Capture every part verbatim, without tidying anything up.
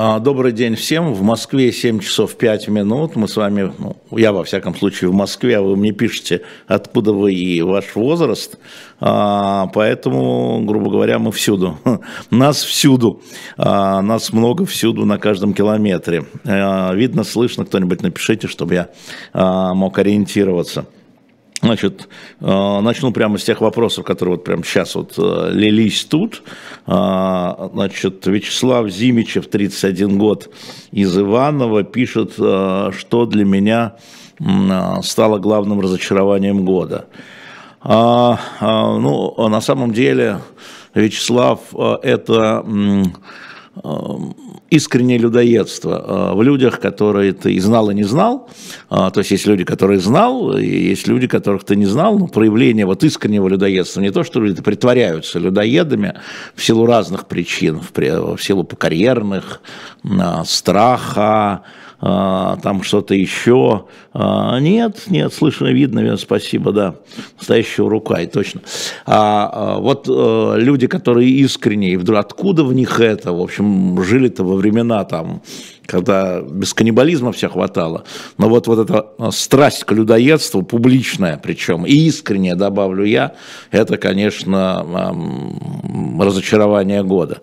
Добрый день всем. В Москве семь часов пять минут. Мы с вами, ну, я во всяком случае в Москве, а вы мне пишете, откуда вы и ваш возраст. Поэтому, грубо говоря, мы всюду. Нас всюду. Нас много всюду на каждом километре. Видно, слышно, кто-нибудь напишите, чтобы я мог ориентироваться. Значит, начну прямо с тех вопросов, которые вот прямо сейчас вот лились тут. Значит, Вячеслав Зимичев, тридцать один год, из Иваново, пишет, что для меня стало главным разочарованием года. Ну, на самом деле, Вячеслав, это искреннее людоедство в людях, которые ты и знал, и не знал. То есть есть люди, которые знал, и есть люди, которых ты не знал. Но проявление вот искреннего людоедства, не то, что люди притворяются людоедами в силу разных причин, в силу карьерных, страха, там что-то еще. Нет, нет, слышно, видно, спасибо, да, настоящего рука, и точно. А вот люди, которые искренние, и вдруг откуда в них это, в общем, жили-то во времена там, когда без каннибализма все хватало, но вот, вот эта страсть к людоедству, публичная причем, и искренняя, добавлю я, это, конечно, разочарование года.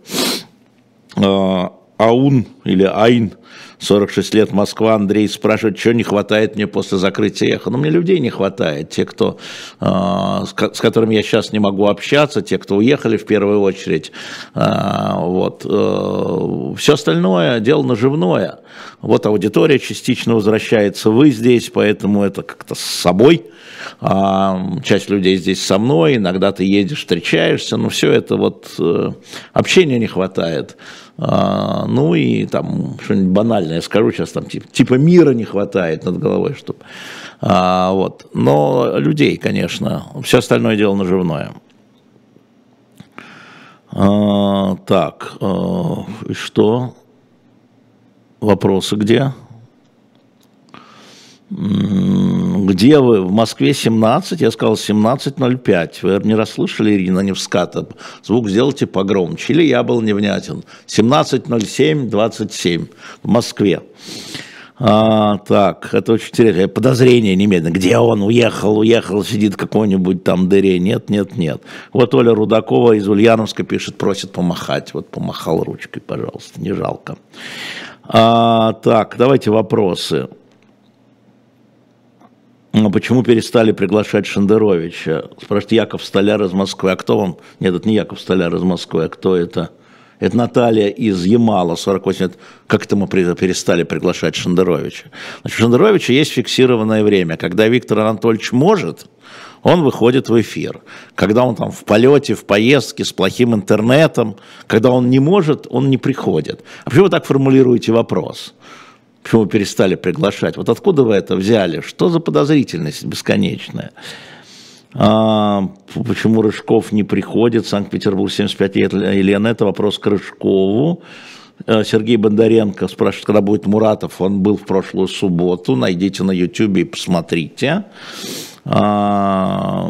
Аун или Айн, сорок шесть лет, Москва, Андрей спрашивает, что не хватает мне после закрытия Эхо. Ну, мне людей не хватает, те, кто, э, с, с которыми я сейчас не могу общаться, те, кто уехали в первую очередь. Э, вот. Э, все остальное дело наживное. Вот аудитория частично возвращается, вы здесь, поэтому это как-то с собой. Э, часть людей здесь со мной, иногда ты едешь, встречаешься, но все это вот э, общения не хватает. А, ну и там что-нибудь банальное скажу сейчас, там типа, типа мира не хватает над головой, чтобы, а, вот. Но людей, конечно, все остальное дело наживное. А, так, а, что? Вопросы где? Где вы? В Москве семнадцать, я сказал семнадцать ноль пять. Вы не расслышали, Ирина Невската? Звук сделайте погромче. Или я был невнятен. семнадцать ноль семь двадцать семь в Москве. А, так, это очень интересно. Подозрение немедленно. Где он? Уехал, уехал, сидит в какой-нибудь там дыре. Нет, нет, нет. Вот Оля Рудакова из Ульяновска пишет, просит помахать. Вот помахал ручкой, пожалуйста, не жалко. А, так, давайте вопросы. Почему перестали приглашать Шендеровича? Спрашивает Яков Столяр из Москвы. А кто вам? Нет, это не Яков Столяр из Москвы, а кто это? Это Наталья из Ямала, сорок восемь лет. Как это мы перестали приглашать Шендеровича? Значит, у Шендеровича есть фиксированное время. Когда Виктор Анатольевич может, он выходит в эфир. Когда он там в полете, в поездке, с плохим интернетом, когда он не может, он не приходит. А почему вы так формулируете вопрос? Почему вы перестали приглашать? Вот откуда вы это взяли? Что за подозрительность бесконечная? А, почему Рыжков не приходит? Санкт-Петербург, семьдесят пять лет. Елена, это вопрос к Рыжкову. Сергей Бондаренко спрашивает, когда будет Муратов. Он был в прошлую субботу. Найдите на ютубе и посмотрите. А,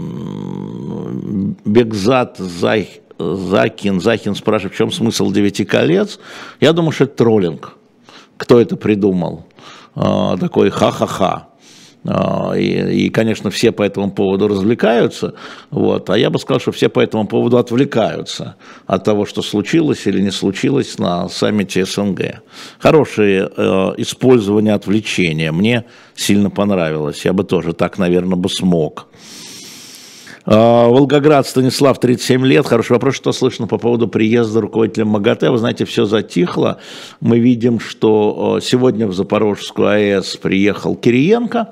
Бекзат Зах, Закин, Захин спрашивает, в чем смысл девяти колец? Я думаю, что это троллинг. Кто это придумал? А, такой ха-ха-ха. А, и, и, конечно, все по этому поводу развлекаются. Вот. А я бы сказал, что все по этому поводу отвлекаются от того, что случилось или не случилось на саммите СНГ. Хорошее э, использование отвлечения. Мне сильно понравилось. Я бы тоже так, наверное, бы смог. Волгоград, Станислав, тридцать семь лет. Хороший вопрос, что слышно по поводу приезда руководителя МАГАТЭ. Вы знаете, все затихло. Мы видим, что сегодня в Запорожскую АЭС приехал Кириенко.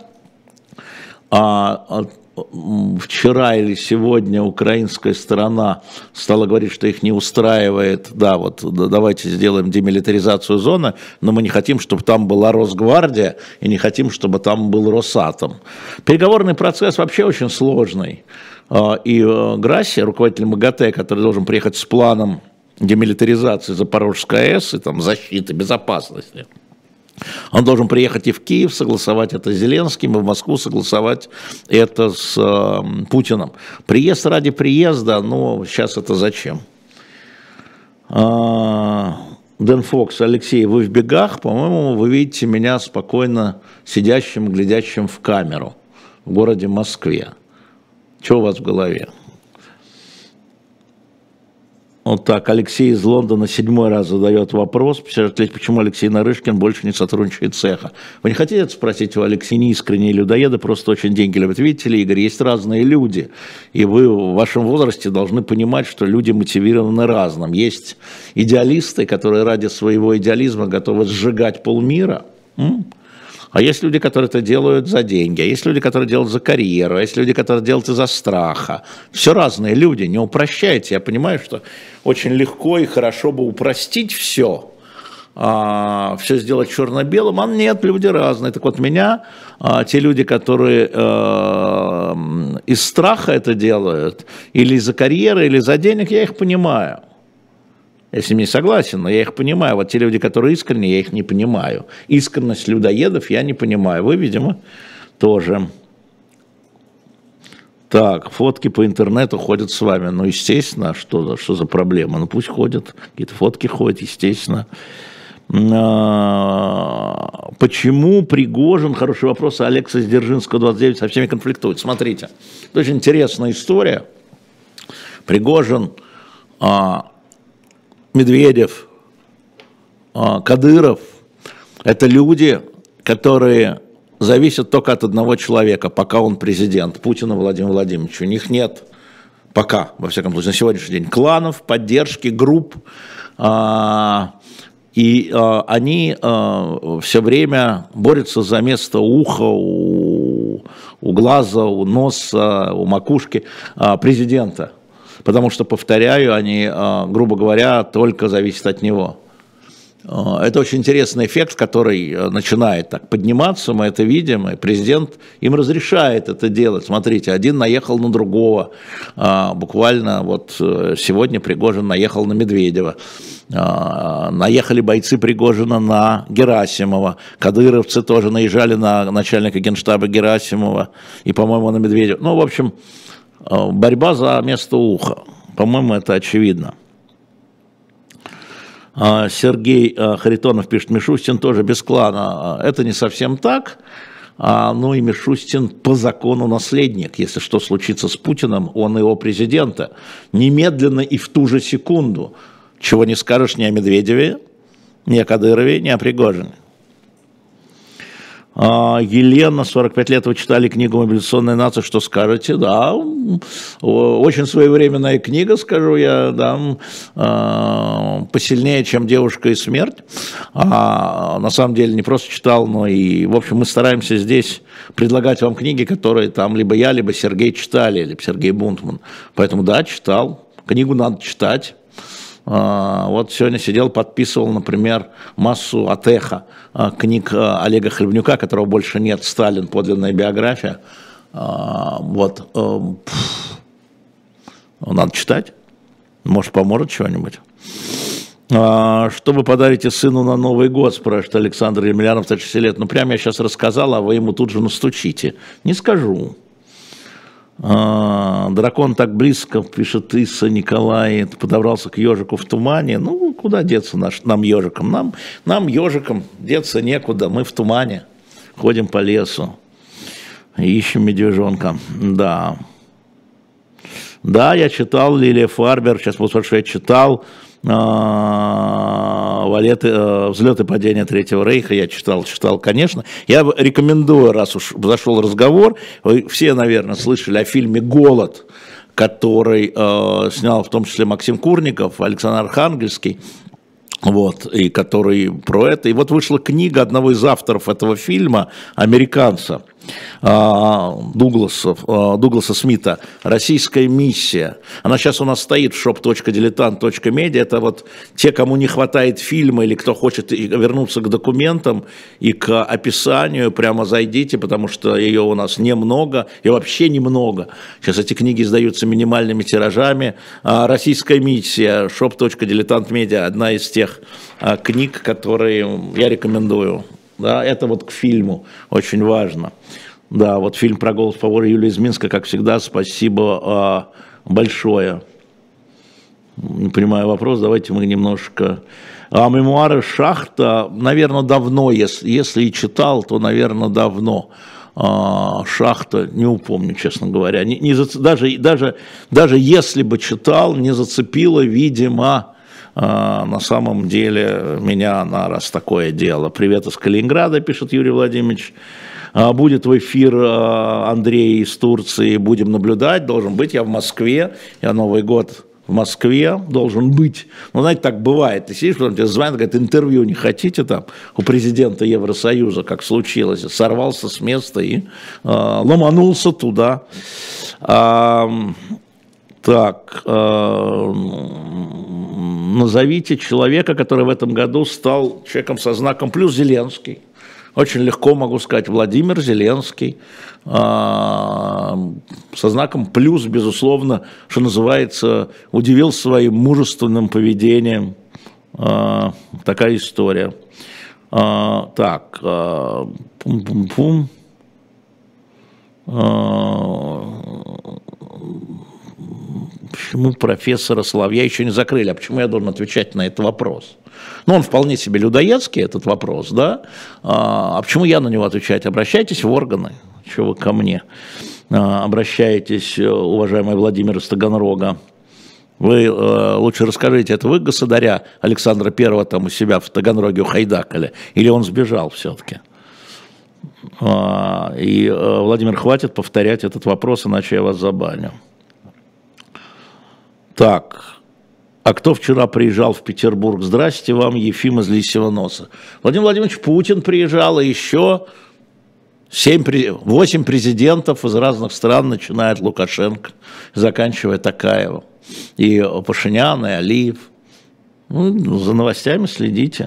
А вчера или сегодня украинская сторона стала говорить, что их не устраивает. Да, вот давайте сделаем демилитаризацию зоны, но мы не хотим, чтобы там была Росгвардия, и не хотим, чтобы там был Росатом. Переговорный процесс вообще очень сложный. И Грасси, руководитель МАГАТЭ, который должен приехать с планом демилитаризации Запорожской АЭС и там защиты, безопасности, он должен приехать и в Киев, согласовать это с Зеленским, и в Москву согласовать это с э, Путиным. Приезд ради приезда, ну, сейчас это зачем? А, Дэн Фокс, Алексей, вы в бегах, по-моему, вы видите меня спокойно сидящим, глядящим в камеру в городе Москве. Что у вас в голове? Вот так, Алексей из Лондона седьмой раз задает вопрос, почему Алексей Нарышкин больше не сотрудничает цеха. Вы не хотите это спросить у Алексея? Не искренние людоеды, просто очень деньги любят. Видите ли, Игорь, есть разные люди, и вы в вашем возрасте должны понимать, что люди мотивированы разным. Есть идеалисты, которые ради своего идеализма готовы сжигать полмира, м? А есть люди, которые это делают за деньги, а есть люди, которые делают за карьеру, а есть люди, которые делают из-за страха. Все разные люди, не упрощайте. Я понимаю, что очень легко и хорошо бы упростить все, а, все сделать черно-белым, а нет, люди разные. Так вот, меня, а, те люди, которые а, из страха это делают, или из-за карьеры, или из-за денег, я их понимаю. Я с ними не согласен, но я их понимаю. Вот те люди, которые искренне, я их не понимаю. Искренность людоедов я не понимаю. Вы, видимо, тоже. Так, фотки по интернету ходят с вами. Ну, естественно, что, что за проблема? Ну, пусть ходят. Какие-то фотки ходят, естественно. Почему Пригожин, хороший вопрос, Алекс из Дзержинского, двадцать девять, со всеми конфликтует? Смотрите, это очень интересная история. Пригожин... Медведев, Кадыров – это люди, которые зависят только от одного человека, пока он президент, Путина Владимира Владимировича. У них нет пока, во всяком случае, на сегодняшний день, кланов, поддержки, групп. И они все время борются за место уха, у, у глаза, у носа, у макушки президента. Потому что, повторяю, они, грубо говоря, только зависят от него. Это очень интересный эффект, который начинает так подниматься, мы это видим, и президент им разрешает это делать. Смотрите, один наехал на другого, буквально вот сегодня Пригожин наехал на Медведева, наехали бойцы Пригожина на Герасимова, кадыровцы тоже наезжали на начальника генштаба Герасимова и, по-моему, на Медведева. Ну, в общем... Борьба за место уха, по-моему, это очевидно. Сергей Харитонов пишет, Мишустин тоже без клана. Это не совсем так. Ну и Мишустин по закону наследник. Если что случится с Путиным, он его президента. Немедленно и в ту же секунду. Чего не скажешь ни о Медведеве, ни о Кадырове, ни о Пригожине. Елена, сорок пять лет, вы читали книгу «Мобилизационная нация», что скажете? Да, очень своевременная книга, скажу я, да, посильнее, чем «Девушка и смерть». А, на самом деле не просто читал, но и, в общем, мы стараемся здесь предлагать вам книги, которые там либо я, либо Сергей читали, либо Сергей Бунтман. Поэтому да, читал, книгу надо читать. Вот сегодня сидел, подписывал, например, массу от эхо книг Олега Хлебнюка, которого больше нет, «Сталин. Подлинная биография». Вот. Надо читать. Может, поможет чего-нибудь. Что вы подарите сыну на Новый год, спрашивает Александр Емельянов, тридцать шесть лет. Ну, прямо я сейчас рассказал, а вы ему тут же настучите. Не скажу. Дракон так близко, пишет Исса Николай, подобрался к ежику в тумане. Ну, куда деться наш, нам ежикам? Нам, нам ежикам деться некуда, мы в тумане, ходим по лесу, ищем медвежонка. Да, да, я читал Лилия Фарбер, сейчас вот что я читал, Валеты, «Взлет и падение Третьего Рейха», я читал, читал, конечно. Я рекомендую, раз уж зашел разговор, вы все, наверное, слышали о фильме «Голод», который э, снял в том числе Максим Курников, Александр Архангельский, вот, и который про это. И вот вышла книга одного из авторов этого фильма, американца, Дугласа, Дугласа Смита «Российская миссия». Она сейчас у нас стоит в шоп точка дилетант точка медиа. Это вот те, кому не хватает фильма или кто хочет вернуться к документам и к описанию, прямо зайдите, потому что ее у нас немного, и вообще немного. Сейчас эти книги издаются минимальными тиражами. «Российская миссия», шоп точка дилетант точка медиа, одна из тех книг, которые я рекомендую. Да, это вот к фильму очень важно. Да, вот фильм про голос по воле Юлии из Минска, как всегда, спасибо э, большое. Не понимаю вопрос, давайте мы немножко А мемуары Шахта, наверное, давно, если, если и читал, то, наверное, давно. А, Шахта, не упомню, честно говоря. Не, не зац... даже, даже, даже если бы читал, не зацепило, видимо, а, на самом деле меня на раз такое дело. Привет из Калининграда, пишет Юрий Владимирович. А, будет в эфир а, Андрей из Турции, будем наблюдать, должен быть, я в Москве, я Новый год в Москве должен быть. Ну, знаете, так бывает. Ты сидишь, потом тебе звонят, говорят, интервью не хотите там у президента Евросоюза, как случилось. Сорвался с места и э, ломанулся туда. А, так, э, назовите человека, который в этом году стал человеком со знаком плюс. Зеленский. Очень легко могу сказать, Владимир Зеленский, со знаком плюс, безусловно, что называется, удивил своим мужественным поведением. Такая история. Так, пум-пум-пум. Почему профессора Соловья еще не закрыли? А почему я должен отвечать на этот вопрос? Ну, он вполне себе людоедский, этот вопрос, да? А, а почему я на него отвечать? Обращайтесь в органы, чего вы ко мне а, обращаетесь, уважаемый Владимир из Таганрога. Вы э, лучше расскажите, это вы государя Александра Первого там у себя в Таганроге ухайдакали, или он сбежал все-таки? А, и, э, Владимир, хватит повторять этот вопрос, иначе я вас забаню. Так, а кто вчера приезжал в Петербург? Здрасте вам, Ефим из Лисьего Носа. Владимир Владимирович Путин приезжал, и еще семь, восемь президентов из разных стран, начиная от Лукашенко, заканчивая Токаевым. И Пашинян, и Алиев. Ну, за новостями следите.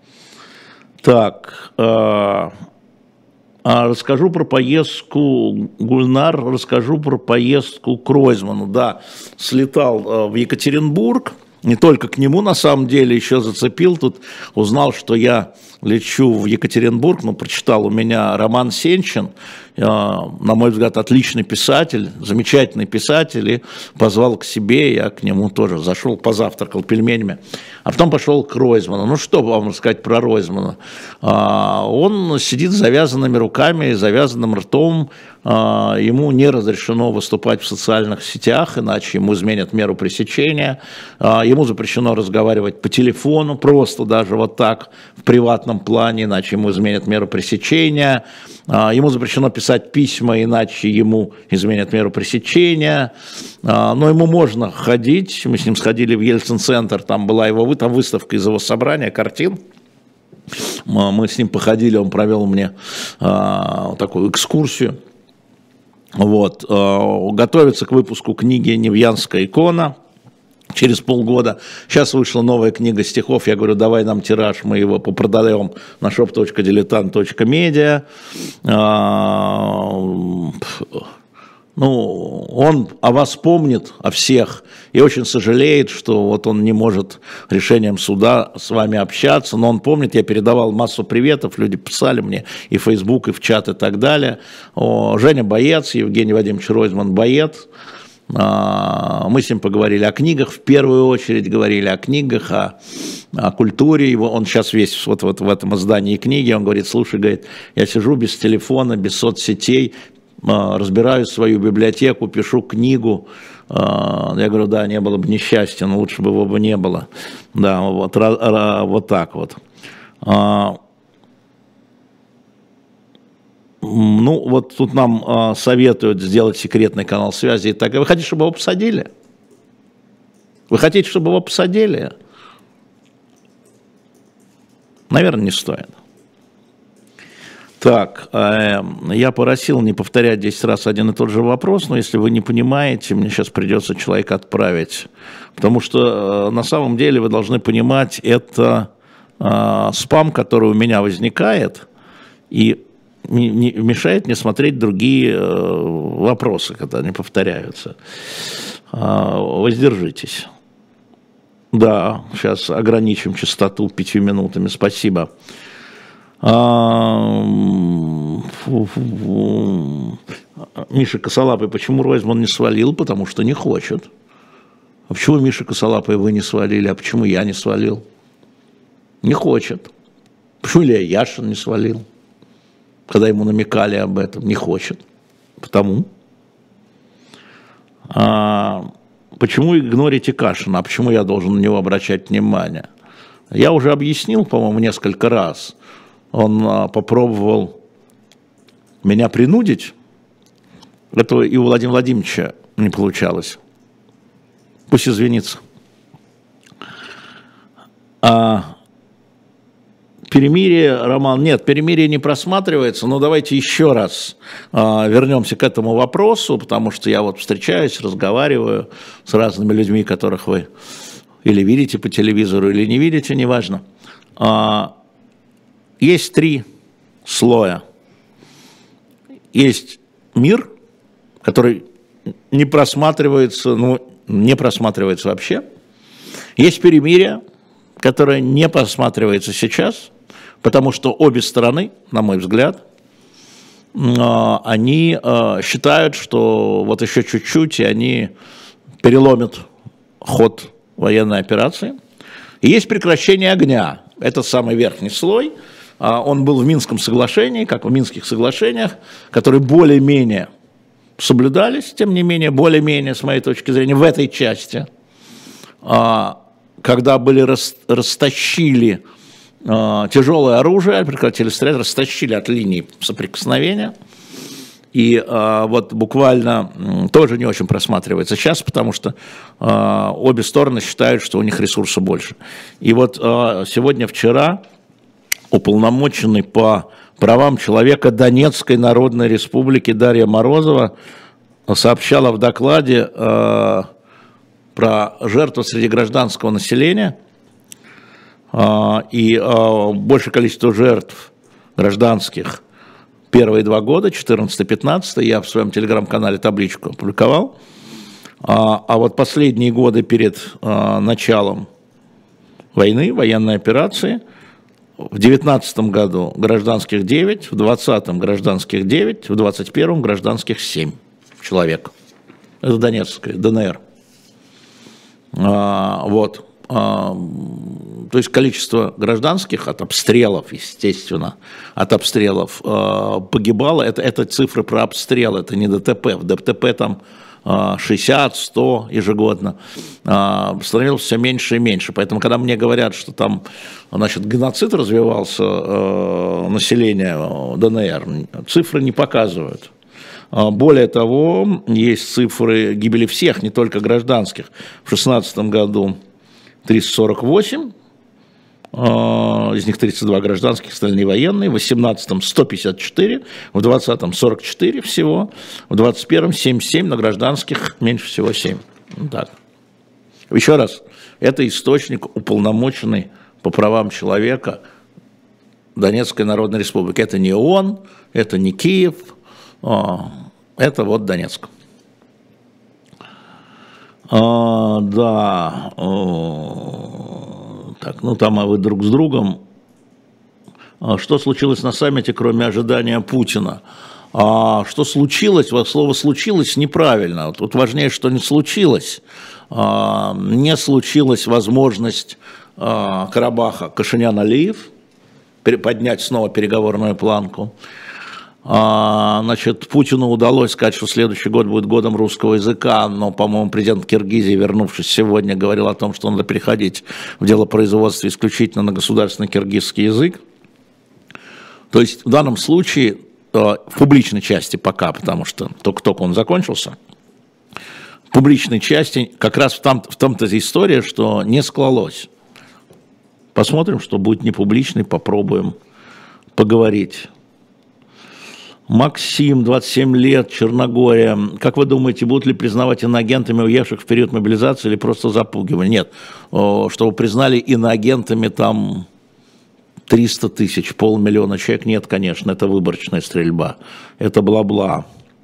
Так, э, а расскажу про поездку, Гульнар, расскажу про поездку к Ройзману. Да, слетал в Екатеринбург, не только к нему, на самом деле, еще зацепил тут, узнал, что я лечу в Екатеринбург, ну, прочитал у меня Роман Сенчин, э, на мой взгляд, отличный писатель, замечательный писатель, и позвал к себе, я к нему тоже зашел, позавтракал пельменями, а потом пошел к Ройзману. Ну, что вам рассказать про Ройзмана? Э, он сидит с завязанными руками, завязанным ртом, э, ему не разрешено выступать в социальных сетях, иначе ему изменят меру пресечения, э, ему запрещено разговаривать по телефону, просто даже вот так, в приватном плане, иначе ему изменят меру пресечения, ему запрещено писать письма, иначе ему изменят меру пресечения, но ему можно ходить, мы с ним сходили в Ельцин-центр, там была его, там выставка из его собрания картин, мы с ним походили, он провел мне такую экскурсию, вот, готовится к выпуску книги «Невьянская икона». Через полгода. Сейчас вышла новая книга стихов. Я говорю, давай нам тираж, мы его попродаем на shop точка diletant точка media. Ну, он о вас помнит, о всех, и очень сожалеет, что вот он не может решением суда с вами общаться, но он помнит, я передавал массу приветов, люди писали мне и в Facebook, и в чат, и так далее. О, Женя боец, Евгений Вадимович Ройзман боец. Мы с ним поговорили о книгах, в первую очередь говорили о книгах, о, о культуре его. Он сейчас весь вот, вот в этом издании книги, он говорит, слушай, говорит, я сижу без телефона, без соцсетей, разбираю свою библиотеку, пишу книгу. Я говорю, да, не было бы несчастья, но лучше бы его бы не было. Да, вот, вот так вот. Ну, вот тут нам э, советуют сделать секретный канал связи и так. Вы хотите, чтобы его посадили? Вы хотите, чтобы его посадили? Наверное, не стоит. Так, э, я просил не повторять десять раз один и тот же вопрос, но если вы не понимаете, мне сейчас придется человека отправить. Потому что э, на самом деле вы должны понимать, это э, спам, который у меня возникает, и Не, не мешает мне смотреть другие э, вопросы, когда они повторяются. Э, воздержитесь. Да, сейчас ограничим частоту пятью минутами. Спасибо. Э, фу, фу, фу. Миша Косолапый, почему Ройзман не свалил? Потому что не хочет. А почему Миша Косолапый вы не свалили? А почему я не свалил? Не хочет. Почему Илья Яшин не свалил, когда ему намекали об этом? Не хочет. Потому. А почему игнорите Кашина? А почему я должен на него обращать внимание? Я уже объяснил, по-моему, несколько раз. Он а, попробовал меня принудить. Это и у Владимира Владимировича не получалось. Пусть извинится. А перемирие, Роман, нет, перемирие не просматривается, но давайте еще раз а, вернемся к этому вопросу, потому что я вот встречаюсь, разговариваю с разными людьми, которых вы или видите по телевизору, или не видите, неважно. А, есть три слоя. Есть мир, который не просматривается, ну, не просматривается вообще. Есть перемирие, которое не просматривается сейчас, потому что обе стороны, на мой взгляд, они считают, что вот еще чуть-чуть, и они переломят ход военной операции. И есть прекращение огня. Это самый верхний слой. Он был в Минском соглашении, как в Минских соглашениях, которые более-менее соблюдались, тем не менее, более-менее, с моей точки зрения, в этой части, когда были растащили тяжелое оружие, прекратили стрелять, растащили от линии соприкосновения, и вот буквально тоже не очень просматривается сейчас, потому что обе стороны считают, что у них ресурса больше. И вот сегодня-вчера уполномоченный по правам человека Донецкой Народной Республики Дарья Морозова сообщала в докладе э, про жертвы среди гражданского населения, э, и э, большее количество жертв гражданских первые два года, четырнадцатый-пятнадцатый, я в своем телеграм-канале табличку опубликовал, а, а вот последние годы перед э, началом войны, военной операции, в девятнадцатом году гражданских девять, в двадцатом гражданских девять, в двадцать первом гражданских семь человек. Это Донецкая, ДНР. А, вот. А, то есть количество гражданских от обстрелов, естественно, от обстрелов а, погибало. Это, это цифры про обстрел, это не ДТП. В ДТП там шестьдесят, сто ежегодно, становилось все меньше и меньше. Поэтому, когда мне говорят, что там, значит, геноцид развивался э, население ДНР, цифры не показывают. Более того, есть цифры гибели всех, не только гражданских. В шестнадцатом году триста сорок восемь, из них тридцать два гражданских, остальные военные, в восемнадцатом сто пятьдесят четыре, в двадцатом сорок четыре всего, в двадцать первом семьдесят семь, на гражданских меньше всего семь. Так. Еще раз, это источник, уполномоченный по правам человека Донецкой Народной Республики. Это не ООН, это не Киев, это вот Донецк. А, да, так, ну там а вы друг с другом. А что случилось на саммите, кроме ожидания Путина? А что случилось? Вот слово «случилось» неправильно. Тут важнее, что не случилось. А, не случилась возможность а, Карабаха Кашинян-Алиев поднять снова переговорную планку. А, значит, Путину удалось сказать, что следующий год будет годом русского языка, но, по-моему, президент Киргизии, вернувшись сегодня, говорил о том, что надо переходить в делопроизводство исключительно на государственный киргизский язык. То есть в данном случае, в публичной части пока, потому что только-только он закончился, в публичной части как раз в, том, в том-то история, что не склалось. Посмотрим, что будет не публичный, попробуем поговорить. Максим, двадцать семь лет, Черногория. Как вы думаете, будут ли признавать иноагентами уехавших в период мобилизации или просто запугивали? Нет, чтобы признали иноагентами там триста тысяч, полмиллиона человек, нет, конечно, это выборочная стрельба, это бла-бла.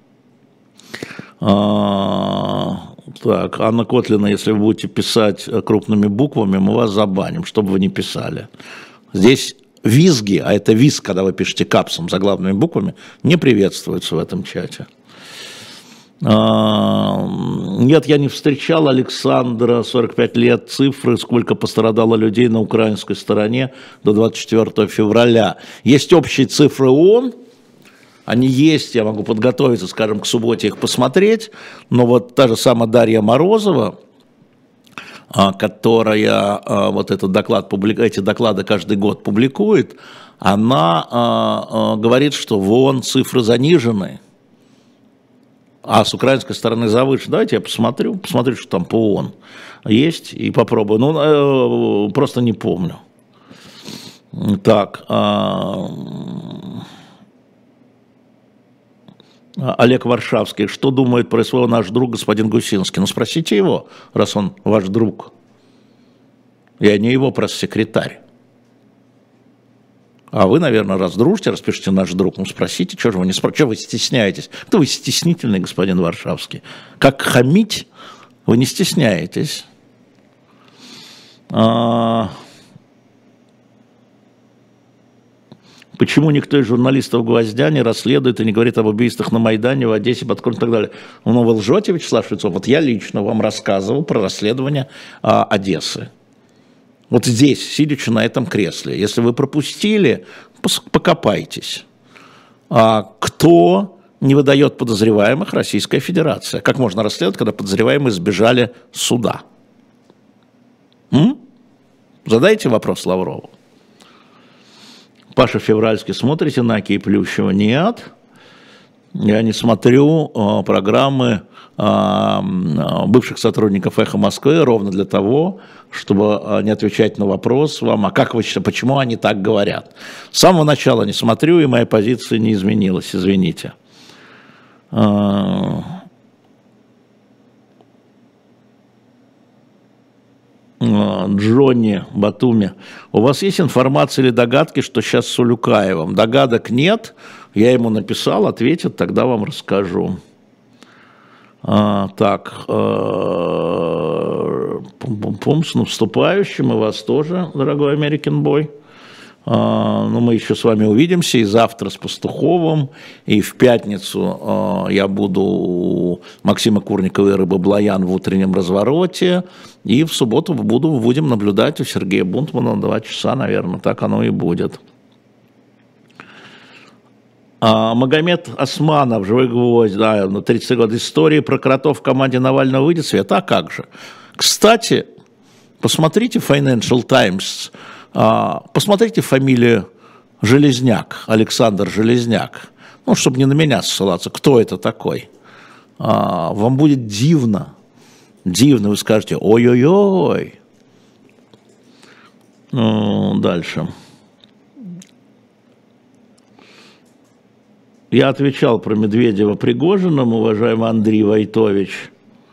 А, так, Анна Котлина, если вы будете писать крупными буквами, мы вас забаним, чтобы вы не писали. Здесь визги, а это визг, когда вы пишете капсом заглавными буквами, не приветствуются в этом чате. Нет, я не встречал, Александра, сорок пять лет, цифры, сколько пострадало людей на украинской стороне до двадцать четвёртого февраля. Есть общие цифры ООН, они есть, я могу подготовиться, скажем, к субботе их посмотреть, но вот та же самая Дарья Морозова, которая вот этот доклад, эти доклады каждый год публикует, она говорит, что в ООН цифры занижены, а с украинской стороны завышены. Давайте я посмотрю, посмотрю, что там по ООН есть, и попробую. Ну, просто не помню. Так. Олег Варшавский. Что думает про СВО наш друг господин Гусинский? Ну, спросите его, раз он ваш друг. Я не его пресс-секретарь. А вы, наверное, раз дружите, распишите наш друг, ну спросите, что же вы не спрашиваете, что вы стесняетесь? Кто вы стеснительный, господин Варшавский? Как хамить, вы не стесняетесь. А... Почему никто из журналистов «Гвоздя» не расследует и не говорит об убийствах на Майдане, в Одессе, под Курском и так далее? Ну, вы лжете, Вячеслав Швецов? Вот я лично вам рассказывал про расследование а, Одессы. Вот здесь, сидячи на этом кресле, если вы пропустили, покопайтесь. А кто не выдает подозреваемых? Российская Федерация. Как можно расследовать, когда подозреваемые сбежали суда? М? Задайте вопрос Лаврову. Паша Февральский, смотрите на Аки Плющева? Нет. Я не смотрю э, программы э, бывших сотрудников «Эхо Москвы» ровно для того, чтобы э, не отвечать на вопрос вам, а как вы считаете, почему они так говорят. С самого начала не смотрю, и моя позиция не изменилась, извините. Э, Джонни Батуми, у вас есть информация или догадки, что сейчас с Улюкаевым? Догадок нет, я ему написал, ответит, тогда вам расскажу. А, так, пум-пум-пум, с наступающим, и вас тоже, дорогой American Boy. Uh, ну, мы еще с вами увидимся и завтра с Пастуховым, и в пятницу uh, я буду у Максима Курникова и Рыбы Блоян в утреннем развороте, и в субботу буду, будем наблюдать у Сергея Бунтмана на два часа, наверное, так оно и будет. Uh, Магомед Османов, «Живой гвоздь», да, на тридцать год истории про кротов в команде Навального выйдет свет, а как же? Кстати, посмотрите Financial Times. Посмотрите фамилию Железняк, Александр Железняк, ну, чтобы не на меня ссылаться, кто это такой. Вам будет дивно, дивно, вы скажете, ой-ой-ой. Ну, дальше. Я отвечал про Медведева Пригожиным, уважаемый Андрей Войтович.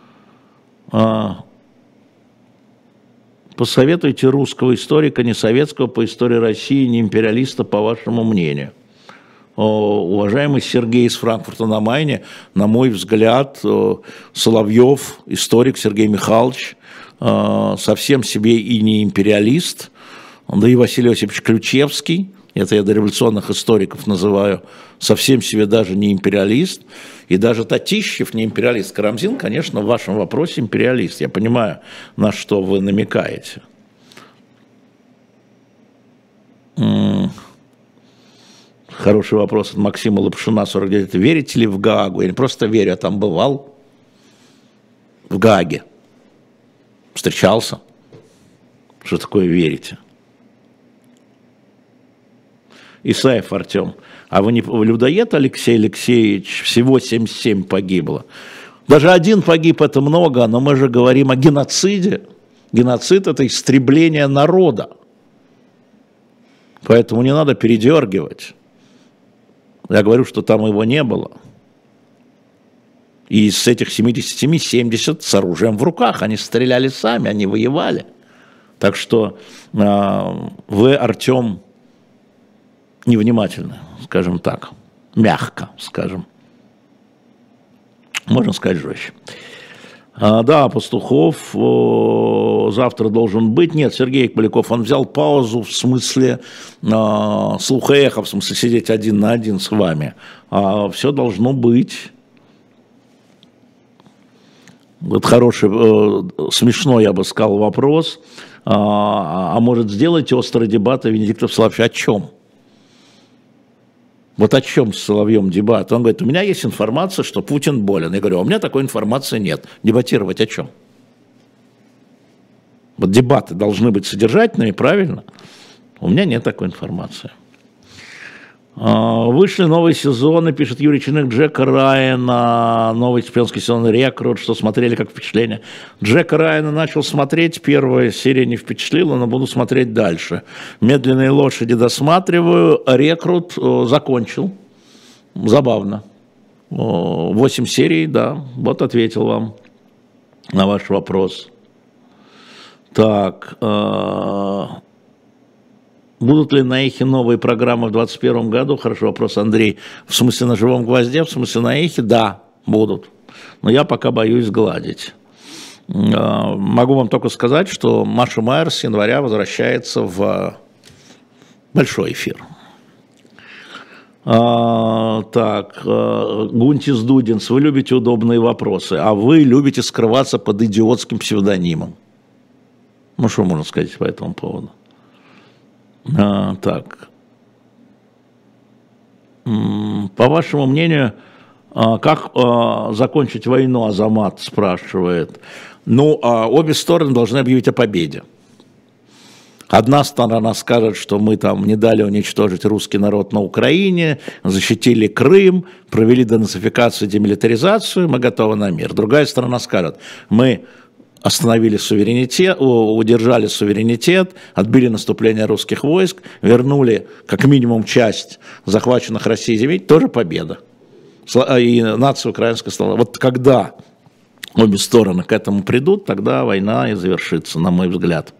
Посоветуйте русского историка, не советского, по истории России, не империалиста, по вашему мнению. Уважаемый Сергей из Франкфурта на Майне, на мой взгляд, Соловьев, историк Сергей Михайлович, совсем себе и не империалист, да и Василий Осипович Ключевский, это я дореволюционных историков называю, совсем себе даже не империалист, и даже Татищев не империалист. Карамзин, конечно, в вашем вопросе империалист, я понимаю, на что вы намекаете. Хороший вопрос от Максима Лапшина, сорок девять. Верите ли в Гаагу? Я не просто верю, я там бывал. В Гааге. Встречался. Что такое верите? Исаев Артем. А вы не людоед, Алексей Алексеевич? Всего семьдесят семь погибло. Даже один погиб, это много, но мы же говорим о геноциде. Геноцид – это истребление народа. Поэтому не надо передергивать. Я говорю, что там его не было. И из этих семидесяти семи семьдесят с оружием в руках. Они стреляли сами, они воевали. Так что э, вы, Артем, невнимательны, скажем так. Мягко, скажем. Можно сказать жестче. А, да, Пастухов о, завтра должен быть. Нет, Сергей Поляков, он взял паузу в смысле а, слуха эхо, в смысле сидеть один на один с вами. А, все должно быть. Вот хороший, э, смешной, я бы сказал, вопрос. А, а может, сделать острые дебаты Венедиктов Соловьев? О чем? Вот о чем с Соловьем дебат? Он говорит, у меня есть информация, что Путин болен. Я говорю, а у меня такой информации нет. Дебатировать о чем? Вот дебаты должны быть содержательными, правильно? У меня нет такой информации. Вышли новые сезоны, пишет Юрий Чиных, Джека Райана, новый шпионский сезон «Рекрут», что смотрели, как впечатление. Джека Райана начал смотреть, первая серия не впечатлила, но буду смотреть дальше. «Медленные лошади» досматриваю, «Рекрут» закончил, забавно. Восемь серий, да, вот ответил вам на ваш вопрос. Так, будут ли на Эхе новые программы в двадцать первом году? Хороший вопрос, Андрей. В смысле на живом гвозде, в смысле на Эхе? Да, будут. Но я пока боюсь гладить. Могу вам только сказать, что Маша Майер с января возвращается в большой эфир. А, так, Гунтис Дудинс, вы любите удобные вопросы, а вы любите скрываться под идиотским псевдонимом. Ну, что можно сказать по этому поводу? А, так, по вашему мнению, как а, закончить войну, Азамат спрашивает. Ну, а, обе стороны должны объявить о победе. Одна сторона скажет, что мы там не дали уничтожить русский народ на Украине, защитили Крым, провели денацификацию, демилитаризацию, мы готовы на мир. Другая сторона скажет, мы остановили суверенитет, удержали суверенитет, отбили наступление русских войск, вернули как минимум часть захваченных Россией земель, тоже победа. И нация украинская стала. Вот когда обе стороны к этому придут, тогда война и завершится, на мой взгляд.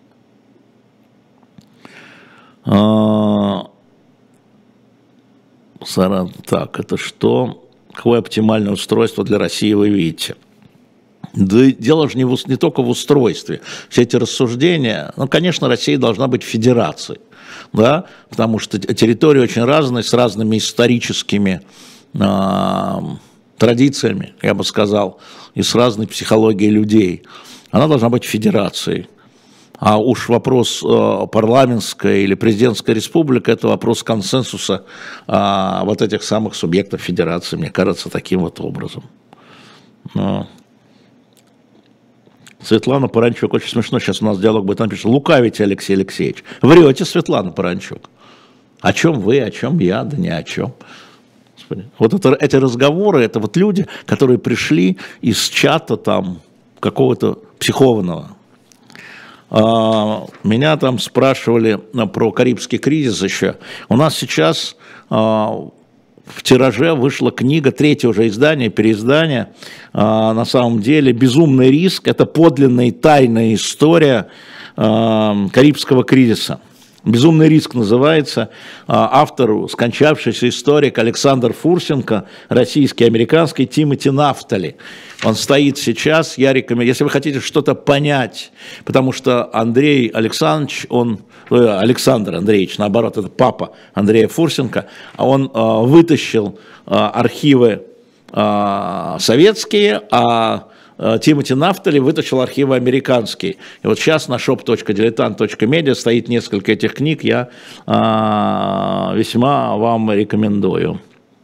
Так, это что? Какое оптимальное устройство для России вы видите? Да дело же не, в, не только в устройстве. Все эти рассуждения, ну, конечно, Россия должна быть федерацией, да, потому что территории очень разные, с разными историческими э, традициями, я бы сказал, и с разной психологией людей. Она должна быть федерацией. А уж вопрос э, парламентская или президентская республика, это вопрос консенсуса э, вот этих самых субъектов федерации, мне кажется, таким вот образом. Но... Светлана Паранчук, очень смешно, сейчас у нас диалог будет, она пишет, лукавите, Алексей Алексеевич. Врете, Светлана Паранчук. О чем вы, о чем я, да ни о чем. Господи. Вот это, эти разговоры, это вот люди, которые пришли из чата там какого-то психованного. А, меня там спрашивали про Карибский кризис еще. У нас сейчас... А, в тираже вышла книга, третье уже издание, переиздание, а, на самом деле «Безумный риск». Это подлинная и тайная история а, Карибского кризиса. «Безумный риск» называется. А, автор, скончавшийся историк Александр Фурсенко, российский, американский, Тимоти Нафтали. Он стоит сейчас, я рекомендую, если вы хотите что-то понять, потому что Андрей Александрович, он, Александр Андреевич, наоборот, это папа Андрея Фурсенко, он э, вытащил э, архивы э, советские, а э, Тимоти Нафтали вытащил архивы американские. И вот сейчас на шоп точка дилетант точка медиа стоит несколько этих книг, я э, весьма вам рекомендую.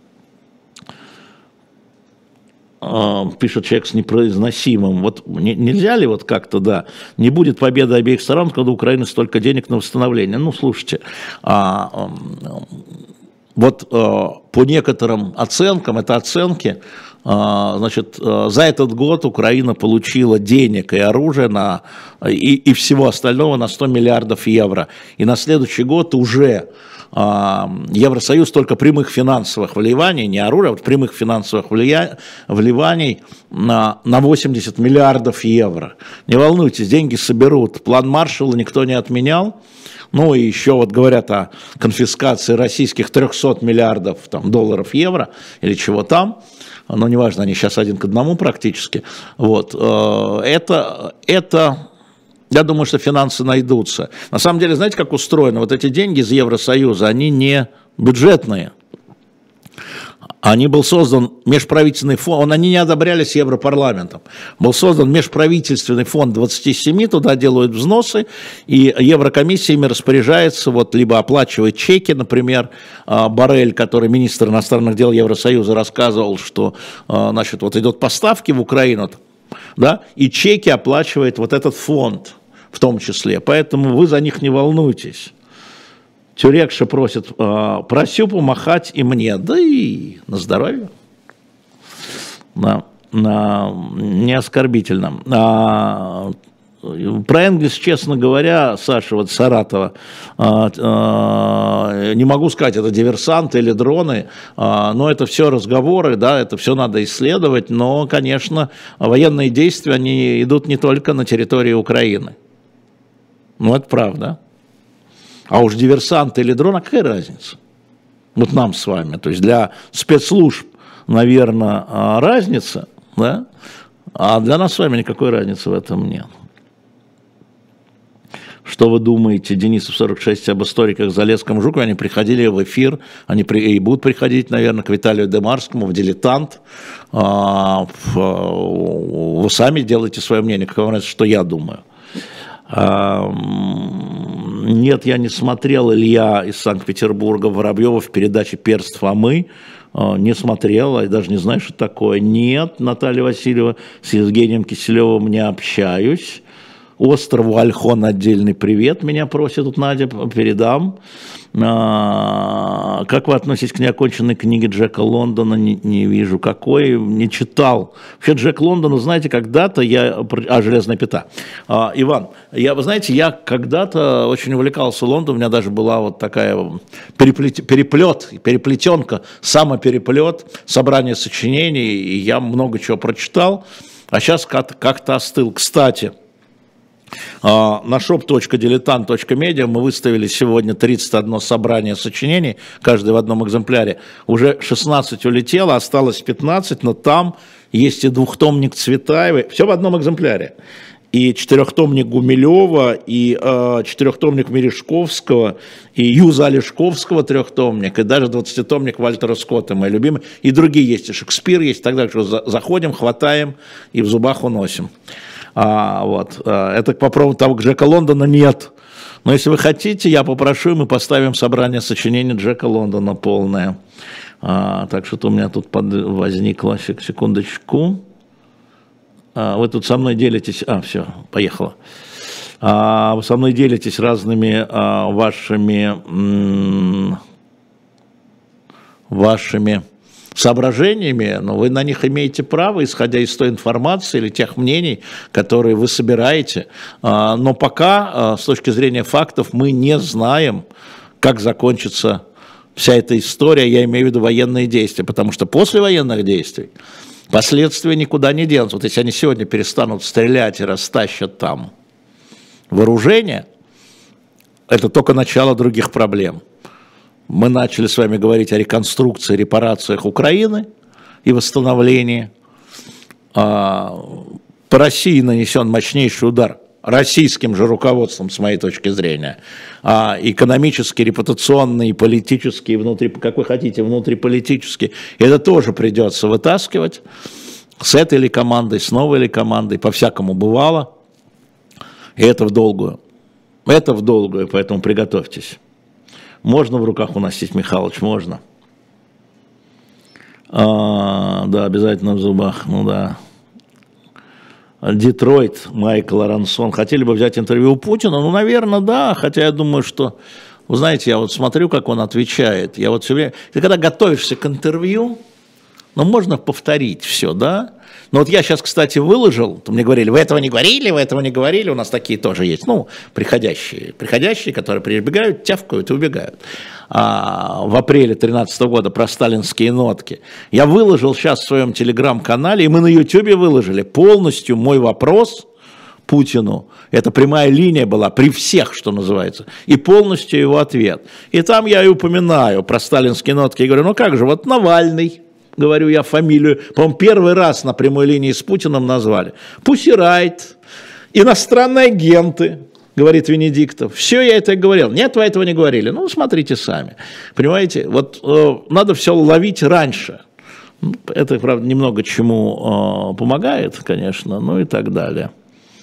Пишет человек с непроизносимым. Вот не, нельзя ли вот как-то, да, не будет победы обеих сторон, когда у Украины столько денег на восстановление? Ну, слушайте, а, а, вот а, по некоторым оценкам, это оценки, а, значит, а, за этот год Украина получила денег и оружия на, и, и всего остального на сто миллиардов евро. И на следующий год уже Евросоюз только прямых финансовых вливаний, не оружия, а вот прямых финансовых влия... вливаний на, на восемьдесят миллиардов евро. Не волнуйтесь, деньги соберут. План Маршалла никто не отменял. Ну и еще вот говорят о конфискации российских трехсот миллиардов там, долларов, евро или чего там. Но неважно, они сейчас один к одному практически. Вот. Это... это Я думаю, что финансы найдутся. На самом деле, знаете, как устроено? Вот эти деньги из Евросоюза, они не бюджетные. Они был создан межправительственный фонд, они не одобрялись Европарламентом. Был создан межправительственный фонд двадцати семи, туда делают взносы, и Еврокомиссия ими распоряжается, вот, либо оплачивает чеки, например, Боррель, который министр иностранных дел Евросоюза, рассказывал, что, значит, вот идут поставки в Украину, да, и чеки оплачивает вот этот фонд в том числе, поэтому вы за них не волнуйтесь. Тюрекша просит, э, просю помахать и мне, да и на здоровье. Да, на, не оскорбительно. А, про Энгельс, честно говоря, Саша, вот Саратова, а, а, не могу сказать, это диверсанты или дроны, а, но это все разговоры, да, это все надо исследовать, но, конечно, военные действия, они идут не только на территории Украины. Ну, это правда. А уж диверсант или дрон, а какая разница? Вот нам с вами. То есть для спецслужб, наверное, разница, да? А для нас с вами никакой разницы в этом нет. Что вы думаете, Денисов сорок шесть, об историках Залесском, Жукове? Они приходили в эфир, они при, и будут приходить, наверное, к Виталию Демарскому в «Дилетант». А, в, вы сами делаете свое мнение, как вам нравится, что я думаю. Нет, я не смотрел Илья из Санкт-Петербурга Воробьева в передаче «Перств, а мы». Не смотрел, я даже не знаю, что такое. Нет, Наталья Васильева, с Евгением Киселевым не общаюсь. Острову Ольхон отдельный привет, меня просит тут Надя, передам. А, как вы относитесь к неоконченной книге Джека Лондона? Не, не вижу какой, не читал. Вообще Джек Лондон, знаете, когда-то я... А, «Железная пята». А, Иван, я, вы знаете, я когда-то очень увлекался Лондоном, у меня даже была вот такая переплет, переплет, переплетенка, самопереплет, собрание сочинений, и я много чего прочитал, а сейчас как-то остыл. Кстати, на шоп точка дилетант точка медиа мы выставили сегодня тридцать одно собрание сочинений, каждый в одном экземпляре. Уже шестнадцать улетело, осталось пятнадцать, но там есть и двухтомник Цветаевой, все в одном экземпляре. И четырехтомник Гумилева, и э, четырехтомник Мережковского, и Юза Олешковского трехтомник, и даже двадцатитомник Вальтера Скотта, мой любимый. И другие есть, и Шекспир есть, и так далее. Что заходим, хватаем и в зубах уносим. А, вот, а, это по поводу того, Джека Лондона нет. Но если вы хотите, я попрошу, и мы поставим собрание сочинений Джека Лондона полное. А, так что-то у меня тут под... возникло, секундочку. А, вы тут со мной делитесь, а, все, поехало. А, вы со мной делитесь разными а, вашими, м- вашими соображениями, но вы на них имеете право, исходя из той информации или тех мнений, которые вы собираете. Но пока, с точки зрения фактов, мы не знаем, как закончится вся эта история, я имею в виду военные действия, потому что после военных действий последствия никуда не денутся. Вот если они сегодня перестанут стрелять и растащат там вооружение, это только начало других проблем. Мы начали с вами говорить о реконструкции, репарациях Украины и восстановлении. По России нанесен мощнейший удар российским же руководством, с моей точки зрения. Экономический, репутационный, политический, внутри, как вы хотите, внутриполитический. Это тоже придется вытаскивать. С этой ли командой, с новой ли командой, по-всякому бывало. И это в долгую. Это в долгую, поэтому приготовьтесь. Можно в руках уносить, Михалыч, можно. А, да, обязательно в зубах, ну да. Детройт, Майкл Арансон. Хотели бы взять интервью у Путина? Ну, наверное, да, хотя я думаю, что... Вы знаете, я вот смотрю, как он отвечает. Я вот все время... Ты когда готовишься к интервью, ну, можно повторить все, да? Но вот я сейчас, кстати, выложил, то мне говорили, вы этого не говорили, вы этого не говорили, у нас такие тоже есть, ну, приходящие, приходящие, которые прибегают, тявкают и убегают. А, в апреле две тысячи тринадцатого года про сталинские нотки. Я выложил сейчас в своем телеграм-канале, и мы на ютубе выложили полностью мой вопрос Путину. Это прямая линия была при всех, что называется, и полностью его ответ. И там я и упоминаю про сталинские нотки, и говорю, ну как же, вот Навальный, говорю я фамилию, по-моему, первый раз на прямой линии с Путиным назвали. Пусси Райт, иностранные агенты, говорит Венедиктов. Все, я это и говорил. Нет, вы этого не говорили. Ну, смотрите сами. Понимаете, вот э, надо все ловить раньше. Это, правда, немного чему э, помогает, конечно, ну и так далее.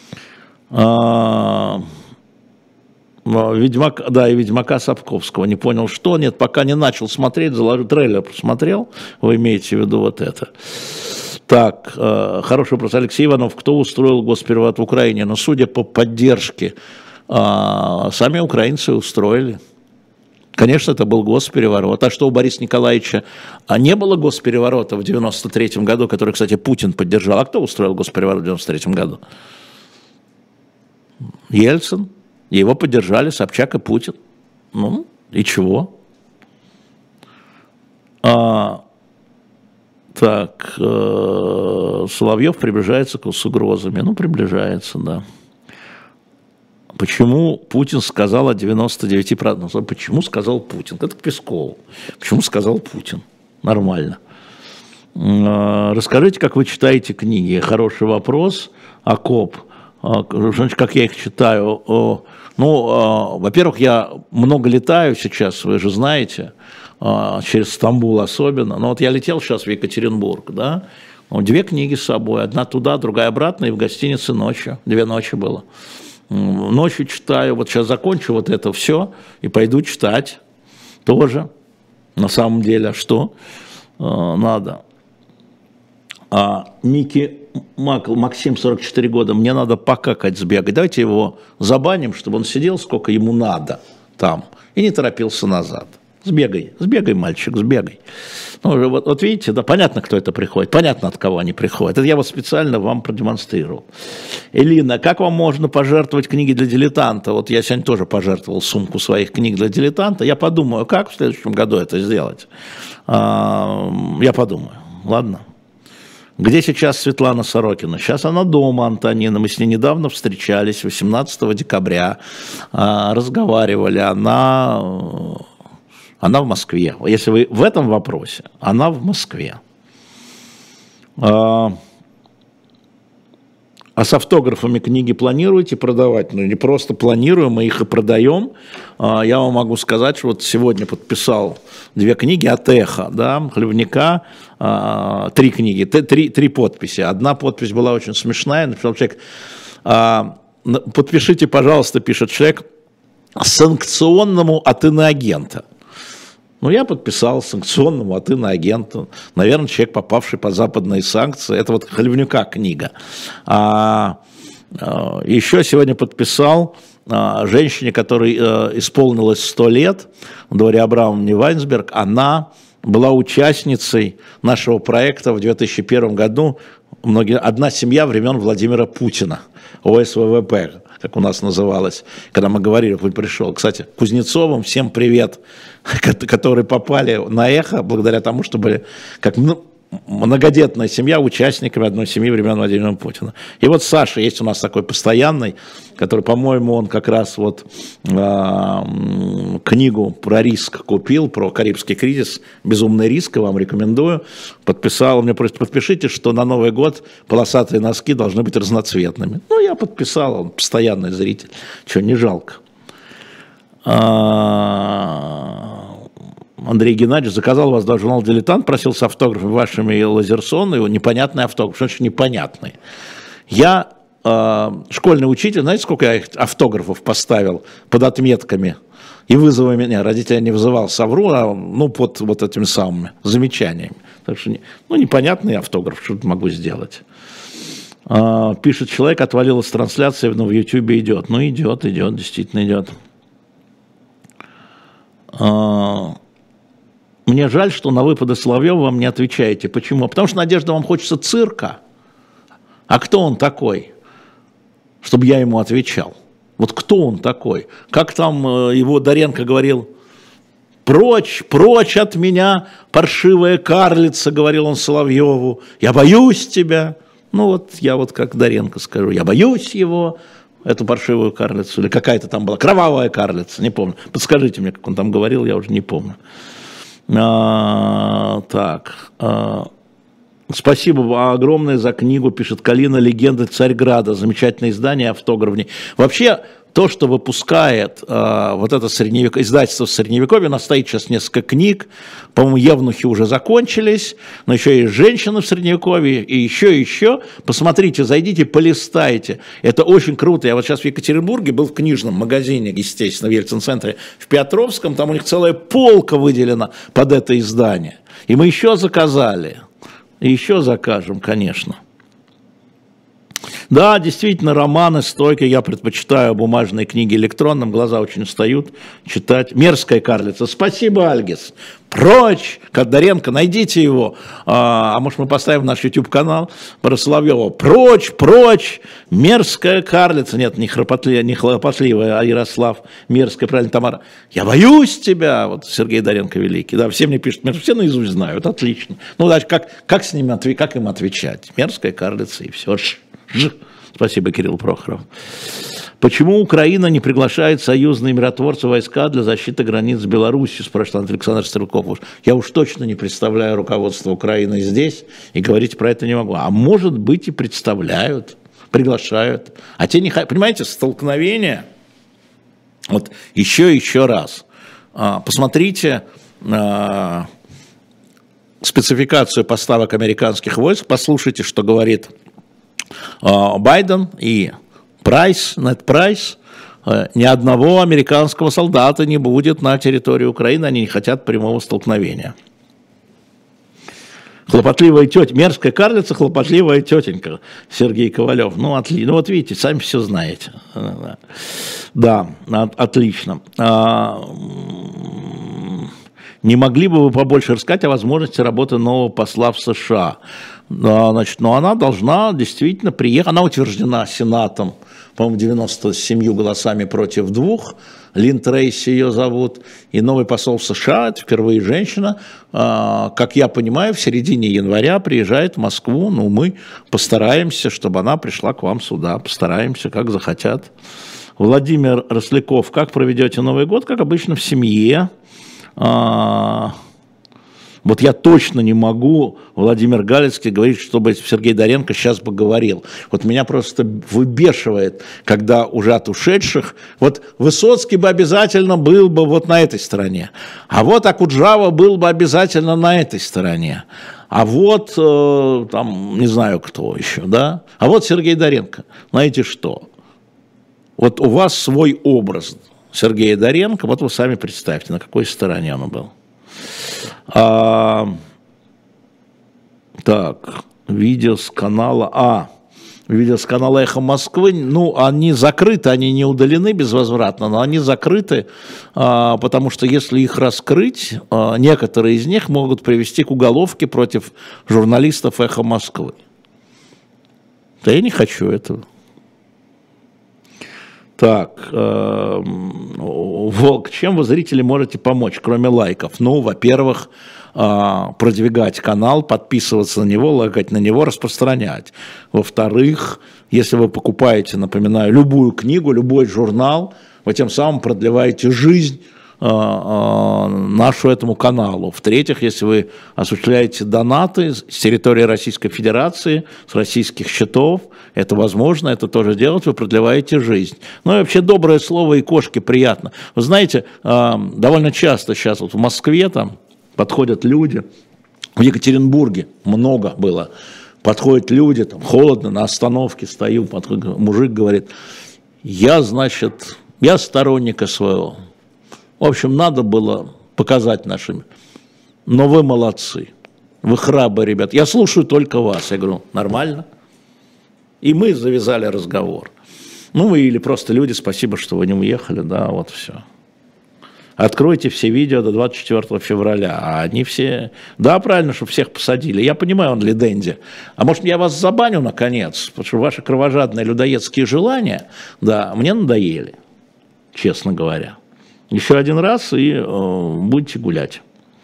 А, Ведьмак, да, и Ведьмака Сапковского. Не понял, что. Нет, пока не начал смотреть, заложил, трейлер посмотрел. Вы имеете в виду вот это. Так, э, хороший вопрос. Алексей Иванов. Кто устроил госперевод в Украине? Но судя по поддержке, э, сами украинцы устроили. Конечно, это был госпереворот. А что у Бориса Николаевича а не было госпереворота в девяносто третьем году, который, кстати, Путин поддержал? А кто устроил госпереворот в девяносто третьем году? Ельцин. Его поддержали Собчак и Путин. Ну, и чего? А, так, э, Соловьев приближается с угрозами. Ну, приближается, да. Почему Путин сказал о девяноста девяти процентах? Почему сказал Путин? Это к Пескову. Почему сказал Путин? Нормально. А, расскажите, как вы читаете книги. Хороший вопрос. Окоп. Как я их читаю? Ну, во-первых, я много летаю сейчас, вы же знаете, через Стамбул особенно. Но вот я летел сейчас в Екатеринбург, да, две книги с собой, одна туда, другая обратно, и в гостинице ночью, две ночи было. Ночью читаю, вот сейчас закончу вот это все, и пойду читать тоже, на самом деле, а что надо. А Ники Макл, Максим, сорок четыре года, мне надо покакать, сбегать. Давайте его забаним, чтобы он сидел, сколько ему надо там, и не торопился назад. Сбегай, сбегай, мальчик, сбегай. Ну, вот, вот видите, да, понятно, кто это приходит, понятно, от кого они приходят. Это я вот специально вам продемонстрировал. Элина, как вам можно пожертвовать книги для дилетанта? Вот я сегодня тоже пожертвовал сумку своих книг для дилетанта. Я подумаю, как в следующем году это сделать. А, я подумаю, ладно. Где сейчас Светлана Сорокина? Сейчас она дома, Антонина. Мы с ней недавно встречались, восемнадцатого декабря, разговаривали. Она, она в Москве. Если вы в этом вопросе, она в Москве. А, а с автографами книги планируете продавать? Ну, не просто планируем, мы их и продаем. А, я вам могу сказать, что вот сегодня подписал две книги от Эхо, да, Хлевника, а, три книги, три, три подписи. Одна подпись была очень смешная, написал человек, а, подпишите, пожалуйста, пишет человек, санкционному от иноагента. Ну, я подписал санкционному от иноагента. Наверное, человек, попавший под западные санкции. Это вот Хлевнюка книга. А, а, еще сегодня подписал а, женщине, которой а, исполнилось сто лет, Доре Абрамовне Вайнсберг. Она была участницей нашего проекта в две тысячи первом году. Многие, одна семья времен Владимира Путина, О С В В П, как у нас называлось, когда мы говорили, Путин пришел. Кстати, Кузнецовым всем привет, которые попали на Эхо, благодаря тому, что были как ну, многодетная семья участниками одной семьи времен Владимира Путина. И вот Саша есть у нас такой постоянный, который, по-моему, он как раз вот э, книгу про риск купил, про Карибский кризис, «Безумный риск», я вам рекомендую. Подписал, мне просит, подпишите, что на Новый год полосатые носки должны быть разноцветными. Ну, я подписал, он постоянный зритель. Что, не жалко. Андрей Геннадьевич заказал у вас да, журнал «Дилетант», просил с автографами вашими Лазерсон, его непонятный автограф, что значит непонятный. Я э, школьный учитель, знаете, сколько я их автографов поставил под отметками и вызовы меня, родителя не вызывал, совру, а, ну, под вот этими самыми замечаниями. Так что, ну, непонятный автограф, что могу сделать. Э, пишет человек, отвалилась трансляция, но в Ютьюбе идет. Ну, идет, идет, действительно идет. Э, Мне жаль, что на выпады Соловьева вам не отвечаете. Почему? Потому что, Надежда, вам хочется цирка. А кто он такой, чтобы я ему отвечал? Вот кто он такой? Как там его Доренко говорил? Прочь, прочь от меня, паршивая карлица, говорил он Соловьеву. Я боюсь тебя. Ну вот я вот как Доренко скажу. Я боюсь его, эту паршивую карлицу. Или какая-то там была кровавая карлица, не помню. Подскажите мне, как он там говорил, я уже не помню. А, так, а, спасибо огромное за книгу, пишет Калина, «Легенда Царьграда», замечательное издание, автограф. Вообще, то, что выпускает э, вот это средневек... издательство Средневековья, у нас стоит сейчас несколько книг, по-моему, евнухи уже закончились, но еще есть женщины в Средневековье, и еще, и еще. Посмотрите, зайдите, полистайте. Это очень круто. Я вот сейчас в Екатеринбурге был в книжном магазине, естественно, в Ельцин-центре, в Петровском, там у них целая полка выделена под это издание. И мы еще заказали, и еще закажем, конечно. Да, действительно, романы стойкие, я предпочитаю бумажные книги электронным, глаза очень устают читать. «Мерзкая карлица». Спасибо, Альгис. Прочь! Кодаренко, найдите его. А, а может, мы поставим наш YouTube-канал про Соловьева. Прочь, прочь! «Мерзкая карлица». Нет, не, хлопотливая, не хлопотливая, а Ярослав. «Мерзкая», правильно, Тамара. «Я боюсь тебя». Вот Сергей Доренко великий. Да, все мне пишут, все наизусть знают, отлично. Ну, дальше, как, как, с ними, как им отвечать? «Мерзкая карлица» и все. Ж. Спасибо, Кирилл Прохоров. Почему Украина не приглашает союзные миротворцы войска для защиты границ с Беларусью, спрашивает Александр Стрелков. Я уж точно не представляю руководство Украины здесь, и говорить про это не могу. А может быть и представляют, приглашают. А те не хотят. Понимаете, столкновение. Вот еще еще раз. Посмотрите спецификацию поставок американских войск, послушайте, что говорит Байден и Прайс, Нед Прайс. Ни одного американского солдата не будет на территории Украины, они не хотят прямого столкновения. Хлопотливая тетя, мерзкая карлица, хлопотливая тетенька, Сергей Ковалев. Ну, отлично. Ну, вот видите, сами все знаете. Да, отлично. Не могли бы вы побольше рассказать о возможности работы нового посла в США? Значит, но она должна действительно приехать, она утверждена Сенатом, по-моему, девяносто семью голосами против двух, Лин Трейси ее зовут, и новый посол в США, это впервые женщина, как я понимаю, в середине января приезжает в Москву, ну, мы постараемся, чтобы она пришла к вам сюда, постараемся, как захотят. Владимир Росляков, как проведете Новый год? Как обычно, в семье. Вот я точно не могу, Владимир Галицкий, говорить, чтобы Сергей Доренко сейчас бы говорил. Вот меня просто выбешивает, когда уже от ушедших, вот Высоцкий бы обязательно был бы вот на этой стороне, а вот Акуджава был бы обязательно на этой стороне, а вот, э, там, не знаю кто еще, да, а вот Сергей Доренко. Знаете что? Вот у вас свой образ Сергея Доренко, вот вы сами представьте, на какой стороне он был. А, так, видео с канала А, видео с канала «Эхо Москвы», ну, они закрыты, они не удалены безвозвратно, но они закрыты, а, потому что если их раскрыть, а, некоторые из них могут привести к уголовке против журналистов «Эхо Москвы». Да я не хочу этого. Так, э, Волк, чем вы, зрители, можете помочь, кроме лайков? Ну, во-первых, э, продвигать канал, подписываться на него, лайкать на него, распространять. Во-вторых, если вы покупаете, напоминаю, любую книгу, любой журнал, вы тем самым продлеваете жизнь э, э, нашу этому каналу. В-третьих, если вы осуществляете донаты с территории Российской Федерации, с российских счетов, это возможно, это тоже делать, вы продлеваете жизнь. Ну и вообще доброе слово и кошке приятно. Вы знаете, довольно часто сейчас вот в Москве там подходят люди, в Екатеринбурге много было, подходят люди, там холодно, на остановке стою, подходит, мужик говорит, я, значит, я сторонник СВО. В общем, надо было показать нашим, но вы молодцы, вы храбрые ребята, я слушаю только вас. Я говорю, нормально. И мы завязали разговор. Ну, или просто люди, спасибо, что вы не уехали, да, вот все. Откройте все видео до двадцать четвёртого февраля, а они все... Да, правильно, что всех посадили. Я понимаю, он ли Дэнди. А может, я вас забаню, наконец, потому что ваши кровожадные людоедские желания, да, мне надоели, честно говоря. Еще один раз, и э, будете гулять.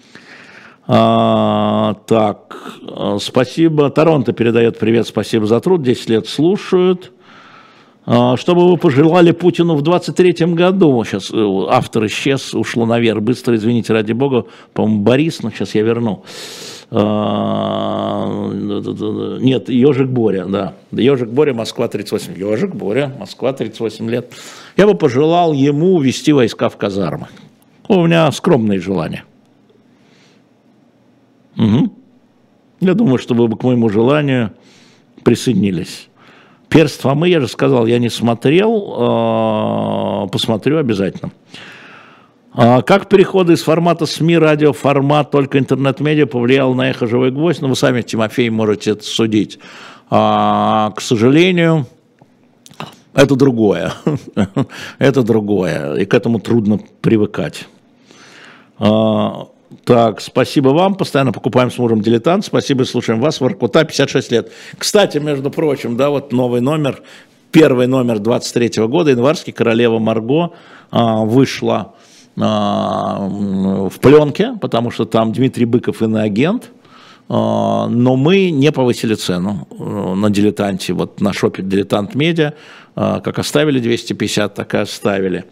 А, так, спасибо. Торонто передает привет, спасибо за труд. десять лет слушают. Чтобы вы пожелали Путину в двадцать третьем году, сейчас автор исчез, ушло наверх, быстро, извините, ради бога, по-моему, Борис, но сейчас я верну. Нет, Ежик Боря, да, Ежик Боря, Москва, тридцать восемь, Ежик Боря, Москва, тридцать восемь лет. Я бы пожелал ему ввести войска в казармы. У меня скромные желания. Угу. Я думаю, что вы бы к моему желанию присоединились. Перст Фомы, я же сказал, я не смотрел, посмотрю обязательно. Как переходы из формата СМИ, радиоформат, только интернет-медиа повлиял на «Эхо Живой Гвоздь»? Ну, вы сами, Тимофей, можете это судить. К сожалению, это другое. Это другое, и к этому трудно привыкать. Так, спасибо вам, постоянно покупаем с мужем «Дилетант», спасибо, слушаем вас, Воркута, пятьдесят шесть лет. Кстати, между прочим, да, вот новый номер, первый номер двадцать третьего года, январский, «Королева Марго» а, вышла а, в пленке, потому что там Дмитрий Быков иноагент, а, но мы не повысили цену на «Дилетанте», вот на шопе «Дилетант Медиа», а, как оставили двести пятьдесят, так и оставили.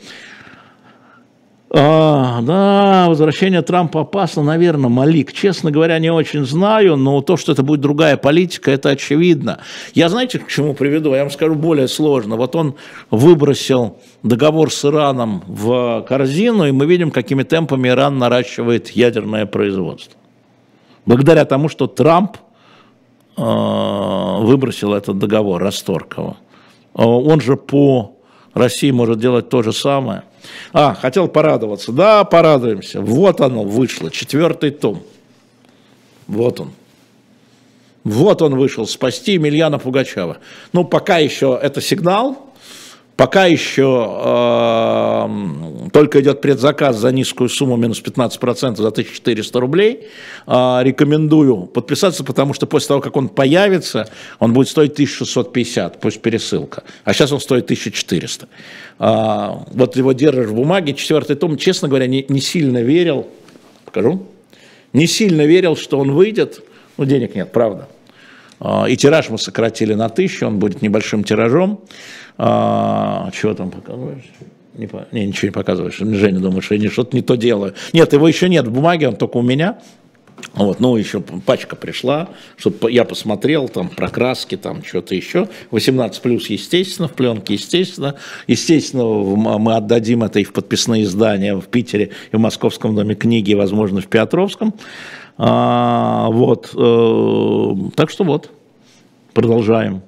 А, да, возвращение Трампа опасно, наверное, Малик. Честно говоря, не очень знаю, но то, что это будет другая политика, это очевидно. Я, знаете, к чему приведу? Я вам скажу более сложно. Вот он выбросил договор с Ираном в корзину, и мы видим, какими темпами Иран наращивает ядерное производство. Благодаря тому, что Трамп э, выбросил этот договор, расторг его. Он же по России может делать то же самое. А, хотел порадоваться. Да, порадуемся. Вот оно вышло, четвертый том. Вот он. Вот он вышел, «Спасти Емельяна Пугачева». Ну, пока еще это сигнал, пока еще э, только идет предзаказ за низкую сумму, минус пятнадцать процентов, за тысячу четыреста рублей. Э, рекомендую подписаться, потому что после того, как он появится, он будет стоить тысяча шестьсот пятьдесят, пусть пересылка. А сейчас он стоит тысяча четыреста. Э, вот его держишь в бумаге, четвертый том, честно говоря, не, не сильно верил, покажу, не сильно верил, что он выйдет. Ну, денег нет, правда. И тираж мы сократили на тысячу, он будет небольшим тиражом. А, чего там показываешь? Не, не, ничего не показываешь. Женя думает, что я что-то не то делаю. Нет, его еще нет в бумаге, он только у меня. Вот, ну, еще пачка пришла, чтобы я посмотрел, там, про краски, там, что-то еще. восемнадцать плюс, естественно, в пленке, естественно. Естественно, мы отдадим это и в подписные издания в Питере, и в Московском доме книги, и, возможно, в Петровском. А, вот, э, так что вот, продолжаем.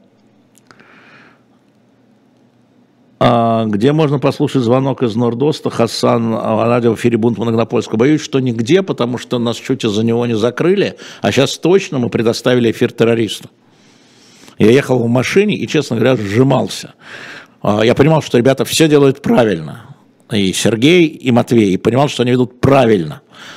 А, где можно послушать звонок из Нордоста? Хасан, радио в эфире «Бунт Моногнопольского». Боюсь, что нигде, потому что нас чуть из-за него не закрыли, а сейчас точно мы предоставили эфир террористу. Я ехал в машине и, честно говоря, сжимался. А, я понимал, что ребята все делают правильно. И Сергей, и Матвей, и понимал, что они ведут правильно.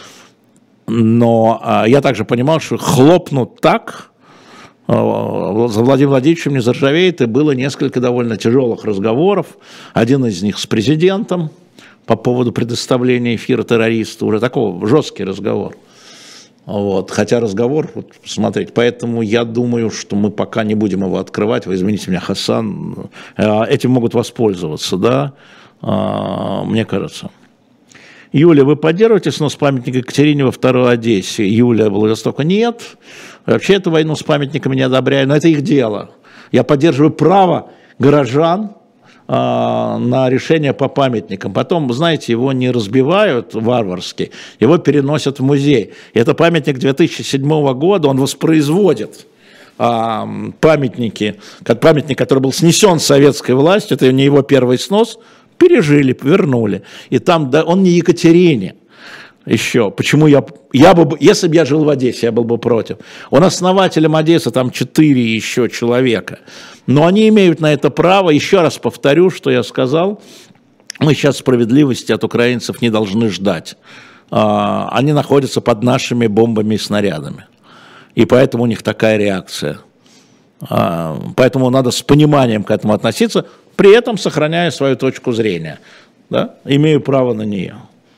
Но а, я также понимал, что хлопнут так, а, за Владимиром Владимировичем не заржавеет, и было несколько довольно тяжелых разговоров. Один из них с президентом по поводу предоставления эфира террористу, уже такой жесткий разговор. Вот. Хотя разговор, вот, смотрите, поэтому я думаю, что мы пока не будем его открывать. Вы извините меня, Хасан, этим могут воспользоваться, да, а, мне кажется. Юля, вы поддерживаете снос памятника Екатерине во второй Одессе? Юлия Владивостока. Нет. Вообще эту войну с памятниками не одобряю, но это их дело. Я поддерживаю право горожан а, на решение по памятникам. Потом, знаете, его не разбивают варварски, его переносят в музей. И это памятник две тысячи седьмого года, он воспроизводит а, памятники, как памятник, который был снесен советской властью, это не его первый снос, пережили, вернули. И там, да, он не Екатерине еще. Почему я, я бы, если бы я жил в Одессе, я был бы против. Он основателем Одессы, там четыре еще человека. Но они имеют на это право. Еще раз повторю, что я сказал. Мы сейчас справедливости от украинцев не должны ждать. Они находятся под нашими бомбами и снарядами. И поэтому у них такая реакция. Поэтому надо с пониманием к этому относиться, при этом сохраняя свою точку зрения. Да? Имею право на нее.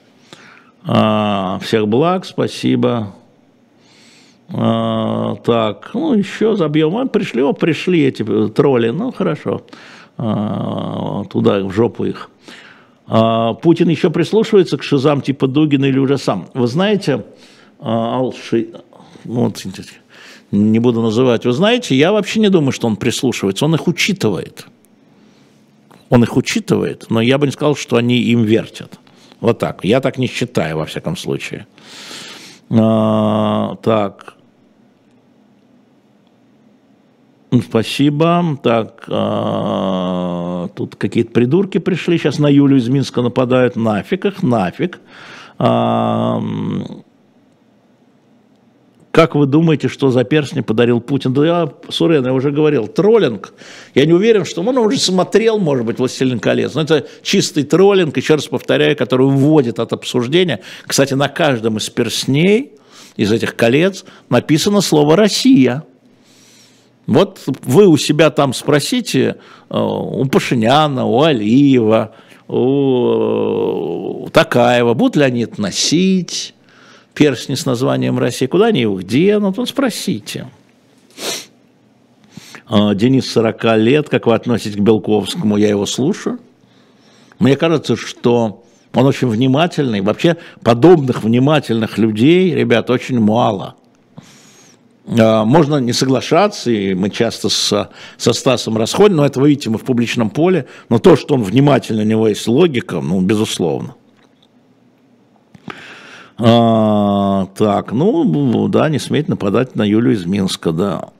А, всех благ, спасибо. А, так, ну еще забьем. А, пришли, о, пришли эти тролли, ну хорошо. туда, в жопу их. Путин еще прислушивается к шизам типа Дугина или уже сам? Вы знаете, Алши, вот, не буду называть, вы знаете, я вообще не думаю, что он прислушивается, он их учитывает. Он их учитывает, но я бы не сказал, что они им вертят. Вот так. Я так не считаю, во всяком случае. А, так. Спасибо. Так. А, тут какие-то придурки пришли. Сейчас на Юлю из Минска нападают. Нафиг их, нафиг. А, как вы думаете, что за перстни подарил Путин? Да я, Сурен, я уже говорил, троллинг. Я не уверен, что он уже смотрел, может быть, «Властелин колец». Но это чистый троллинг, еще раз повторяю, который уводит от обсуждения. Кстати, на каждом из перстней, из этих колец, написано слово «Россия». Вот вы у себя там спросите, у Пашиняна, у Алиева, у Токаева, будут ли они это носить, перстни с названием Россия, куда они их денут, вот спросите. Денис, сорок лет, как вы относитесь к Белковскому, я его слушаю. Мне кажется, что он очень внимательный, вообще подобных внимательных людей, ребят, очень мало. Можно не соглашаться, и мы часто с, со Стасом расходим, но это, вы видите, мы в публичном поле, но то, что он внимательный, у него есть логика, ну, безусловно. А, так, ну, да, не сметь нападать на Юлю из Минска, да.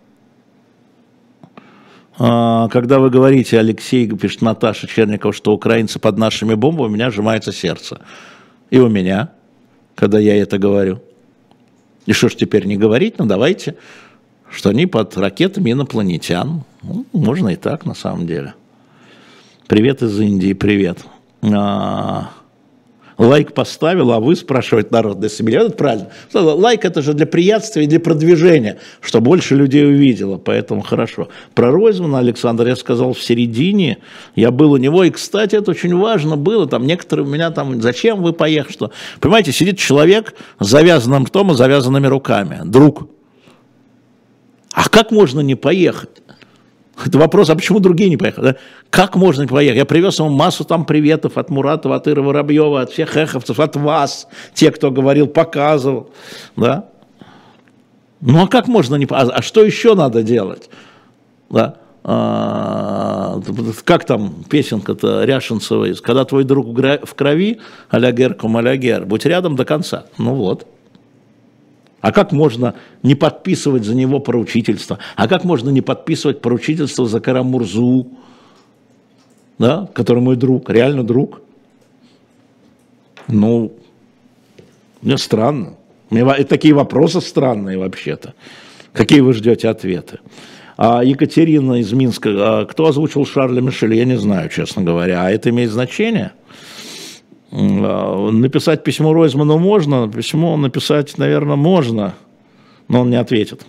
А, когда вы говорите, Алексей, пишет Наташа Черникова, что украинцы под нашими бомбами, у меня сжимается сердце. И у меня, когда я это говорю. И что ж теперь не говорить? Ну, давайте, что они под ракетами инопланетян. Ну, можно и так, на самом деле. Привет из Индии, привет. А, лайк поставил, а вы, спрашивает народ, да себе, это правильно. Лайк это же для приятствия и для продвижения, что больше людей увидело, поэтому хорошо. Про Ройзмана, Александр, я сказал в середине, я был у него, и, кстати, это очень важно было, там некоторые у меня там, зачем вы поехали, что, понимаете, сидит человек с завязанным ртом и завязанными руками, друг. А как можно не поехать? Это вопрос, а почему другие не поехали? Да? Как можно не поехать? Я привез ему массу там приветов от Муратова, от Иры Воробьева, от всех эховцев, от вас, те, кто говорил, показывал. Да? Ну а как можно не поехать? А, а что еще надо делать? Да? А, как там песенка-то Ряшинцевой? Когда твой друг в крови, а-ля Герком, а-ля Гер, будь рядом до конца. Ну вот. А как можно не подписывать за него поручительство? А как можно не подписывать поручительство за Карамурзу, да, который мой друг, реально друг? Ну, мне странно. Мне такие вопросы странные вообще-то. Какие вы ждете ответы? А Екатерина из Минска, а кто озвучил Шарля Мишеля, я не знаю, честно говоря. А это имеет значение? Написать письмо Ройзману можно, письмо написать, наверное, можно, но он не ответит.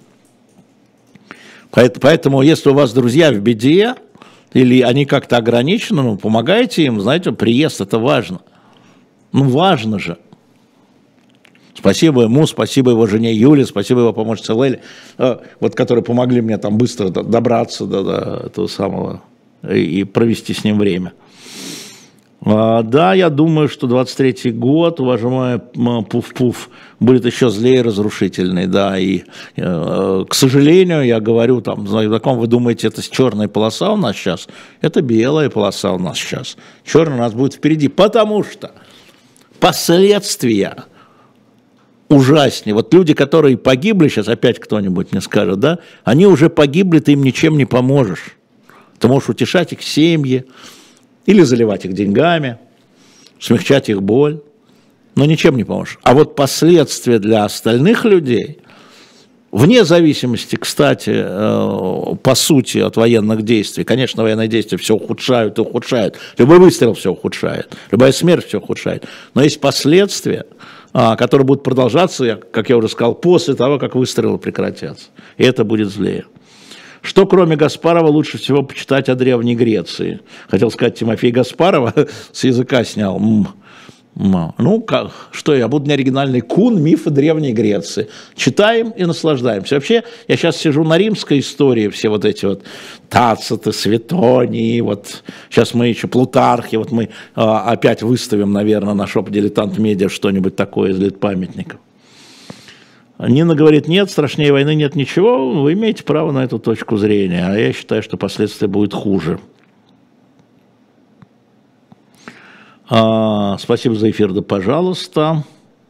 Поэтому, если у вас друзья в беде, или они как-то ограничены, ну, помогайте им, знаете, приезд, это важно. Ну, важно же. Спасибо ему, спасибо его жене Юле, спасибо его помощнице Леле, вот, которые помогли мне там быстро добраться до, до этого самого и провести с ним время. Да, я думаю, что двадцать третий год, уважаемый Пуф-Пуф, будет еще злее и разрушительный, да, и, к сожалению, я говорю, там, знаком, вы думаете, это черная полоса у нас сейчас? Это белая полоса у нас сейчас. Черная у нас будет впереди, потому что последствия ужаснее. Вот люди, которые погибли, сейчас опять кто-нибудь мне скажет, да, они уже погибли, ты им ничем не поможешь. Ты можешь утешать их семьи, или заливать их деньгами, смягчать их боль, но ничем не поможешь. А вот последствия для остальных людей, вне зависимости, кстати, по сути, от военных действий, конечно, военные действия все ухудшают и ухудшают, любой выстрел все ухудшает, любая смерть все ухудшает, но есть последствия, которые будут продолжаться, как я уже сказал, после того, как выстрелы прекратятся, и это будет злее. Что, кроме Гаспарова, лучше всего почитать о Древней Греции? Хотел сказать, Тимофей Гаспарова с языка снял. Ну, как, что я буду неоригинальный. Кун, мифы Древней Греции. Читаем и наслаждаемся. Вообще, я сейчас сижу на римской истории, все вот эти вот Тациты, Светонии, вот сейчас мы еще Плутархи, вот мы а, опять выставим, наверное, на Шоп Дилетант Медиа что-нибудь такое из литпамятников. Нина говорит, нет, страшнее войны нет ничего, вы имеете право на эту точку зрения, а я считаю, что последствия будут хуже. А, спасибо за эфир, да пожалуйста.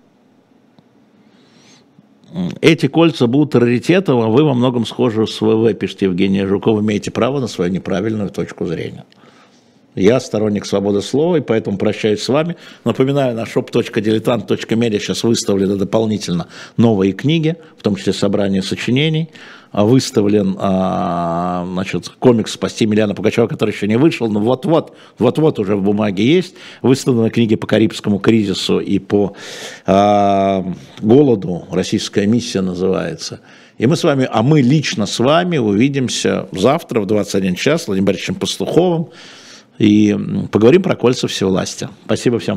Эти кольца будут раритетом, а вы во многом схожи с ВВ, пишет Евгения Жукова, имеете право на свою неправильную точку зрения. Я сторонник свободы слова, и поэтому прощаюсь с вами. Напоминаю, на шоп точка дилетант точка медиа сейчас выставлены дополнительно новые книги, в том числе собрание сочинений. Выставлен а, значит, комикс «Спасти Емельяна Пугачева», который еще не вышел, но вот-вот, вот-вот уже в бумаге есть. Выставлены книги по Карибскому кризису и по а, голоду, «Российская миссия» называется. И мы с вами, а мы лично с вами увидимся завтра в двадцать один час с Владимиром Борисовичем Пастуховым и поговорим про кольца всевластия. Спасибо всем.